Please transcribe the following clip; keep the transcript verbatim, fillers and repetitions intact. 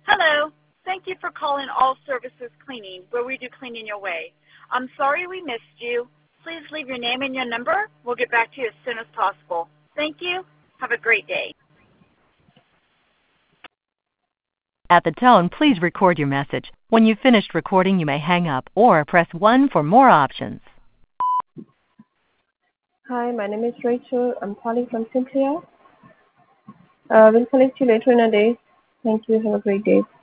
Hello. Thank you for calling All Services Cleaning, where we do cleaning your way. I'm sorry we missed you. Please leave your name and your number. We'll get back to you as soon as possible. Thank you. Have a great day. At the tone, please record your message. When you've finished recording, you may hang up or press one for more options. Hi, my name is Rachel. I'm calling from Sinclair. Uh, we'll connect you later in a day. Thank you. Have a great day.